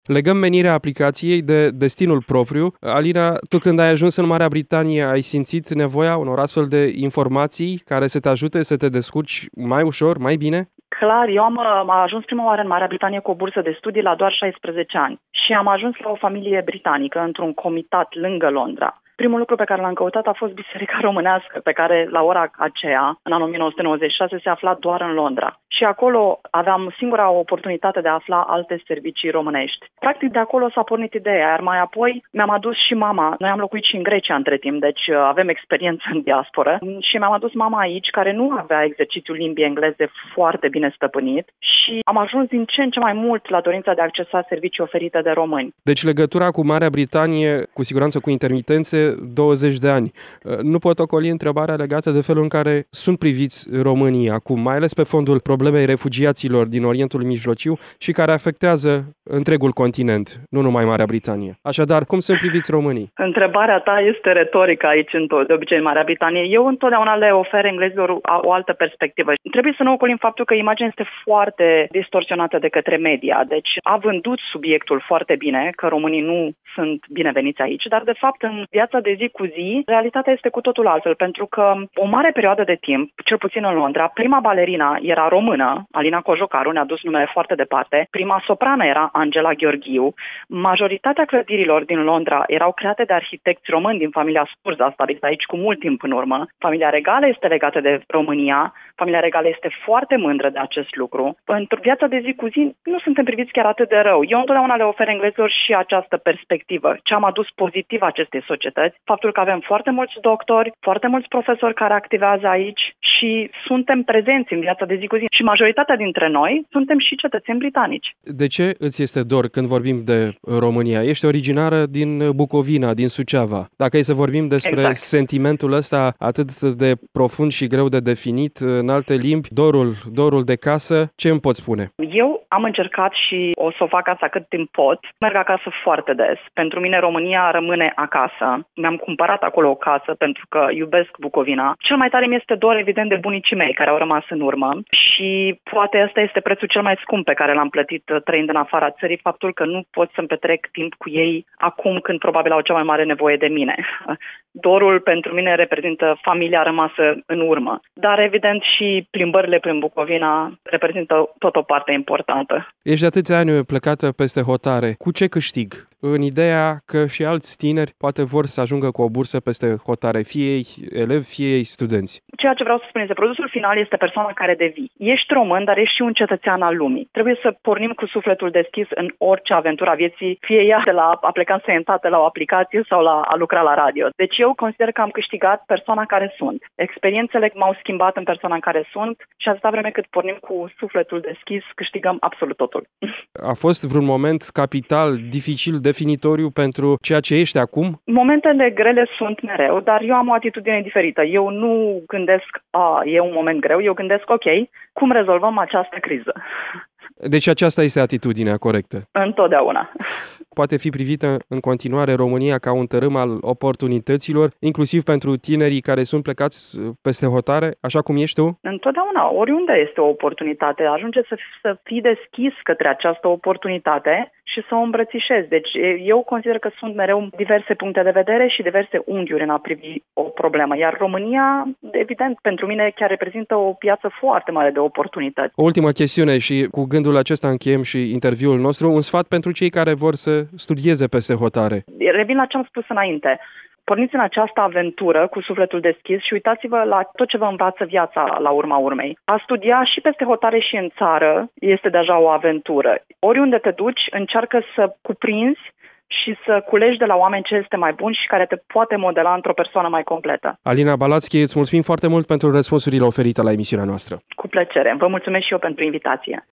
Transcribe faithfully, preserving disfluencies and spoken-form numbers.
Legăm menirea aplicației de destinul propriu. Alina, tu când ai ajuns în Marea Britanie, ai simțit nevoia unor astfel de informații care să te ajute să te descurci mai ușor, mai bine? Clar, eu am, am ajuns prima oară în Marea Britanie cu o bursă de studii la doar șaisprezece ani și am ajuns la o familie britanică într-un comitat lângă Londra. Primul lucru pe care l-am căutat a fost biserica românească, pe care la ora aceea, în anul o mie nouă sute nouăzeci și șase, se afla doar în Londra. Și acolo aveam singura oportunitate de a afla alte servicii românești. Practic de acolo s-a pornit ideea, iar mai apoi mi-am adus și mama. Noi am locuit și în Grecia între timp, deci avem experiență în diasporă. Și mi-am adus mama aici, care nu avea exercițiul limbii engleze foarte bine stăpânit și am ajuns din ce în ce mai mult la dorința de a accesa servicii oferite de români. Deci legătura cu Marea Britanie, cu siguranță cu intermitențe, douăzeci de ani. Nu pot ocoli întrebarea legată de felul în care sunt priviți românii acum, mai ales pe fondul problemei refugiaților din Orientul Mijlociu și care afectează întregul continent, nu numai Marea Britanie. Așadar, cum sunt priviți românii? Întrebarea ta este retorică aici, de obicei în Marea Britanie. Eu întotdeauna le ofer englezilor o altă perspectivă. Trebuie să nu ocolim faptul că imaginea este foarte distorsionată de către media. Deci a vândut subiectul foarte bine, că românii nu sunt bineveniți aici, dar de fapt în viața de zi cu zi, realitatea este cu totul altfel, pentru că o mare perioadă de timp, cel puțin în Londra, prima balerina era română, Alina Cojocaru, ne-a dus numele foarte departe, prima soprană era Angela Gheorghiu, majoritatea clădirilor din Londra erau create de arhitecți români din familia Sturza, stabilită aici cu mult timp în urmă. Familia regală este legată de România, familia regală este foarte mândră de acest lucru. Pentru viața de zi cu zi nu suntem priviți chiar atât de rău. Eu întotdeauna le ofer englezilor și această perspectivă. Ce am adus pozitiv acestei societăți, faptul că avem foarte mulți doctori, foarte mulți profesori care activează aici și suntem prezenți în viața de zi cu zi. Și majoritatea dintre noi suntem și cetățeni britanici. De ce îți este dor când vorbim de România? Ești originară din Bucovina, din Suceava. Dacă e să vorbim despre exact. Sentimentul ăsta atât de profund și greu de definit în alte limbi, dorul, dorul de casă, ce îmi poți spune? Eu am încercat și o să o fac asta cât timp pot. Merg acasă foarte des. Pentru mine România rămâne acasă. Mi-am cumpărat acolo o casă pentru că iubesc Bucovina. Cel mai tare mi este dor, evident, de bunicii mei care au rămas în urmă și poate ăsta este prețul cel mai scump pe care l-am plătit trăind în afara țării, faptul că nu pot să-mi petrec timp cu ei acum când probabil au cea mai mare nevoie de mine. Dorul pentru mine reprezintă familia rămasă în urmă, dar evident și plimbările prin Bucovina reprezintă tot o parte importantă. Ești de atâția ani plecată peste hotare. Cu ce câștig? În ideea că și alți tineri poate vor să ajungă cu o bursă peste hotare, fie ei elevi, fie ei studenți. Ceea ce vreau să spun este, produsul final este persoana care devii. Ești român, dar ești și un cetățean al lumii. Trebuie să pornim cu sufletul deschis în orice aventură a vieții, fie ea de la a pleca în străinătate la o aplicație sau la a lucra la radio. Deci eu consider că am câștigat persoana care sunt. Experiențele m-au schimbat în persoana în care sunt și atâta vreme cât pornim cu sufletul deschis, câștigăm absolut totul. A fost vreun moment capital, dificil, definitoriu pentru ceea ce ești acum? Momentele grele sunt mereu, dar eu am o atitudine diferită. Eu nu gândesc, a, e un moment greu, eu gândesc, ok, cum rezolvăm această criză? Deci aceasta este atitudinea corectă. Întotdeauna. Poate fi privită în continuare România ca un tărâm al oportunităților, inclusiv pentru tinerii care sunt plecați peste hotare, așa cum ești tu? Întotdeauna, oriunde este o oportunitate, ajunge să, să fii deschis către această oportunitate și să o îmbrățișezi. Deci eu consider că sunt mereu diverse puncte de vedere și diverse unghiuri în a privi o problemă, iar România, evident, pentru mine chiar reprezintă o piață foarte mare de oportunități. O ultimă chestiune și cu gândul acesta încheiem și interviul nostru, un sfat pentru cei care vor să studieze peste hotare. Revin la ce am spus înainte. Porniți în această aventură cu sufletul deschis și uitați-vă la tot ce vă învață viața la urma urmei. A studia și peste hotare și în țară este deja o aventură. Oriunde te duci, încearcă să cuprinzi și să culegi de la oameni ce este mai bun și care te poate modela într-o persoană mai completă. Alina Balațchi, îți mulțumim foarte mult pentru răspunsurile oferite la emisiunea noastră. Cu plăcere. Vă mulțumesc și eu pentru invitație.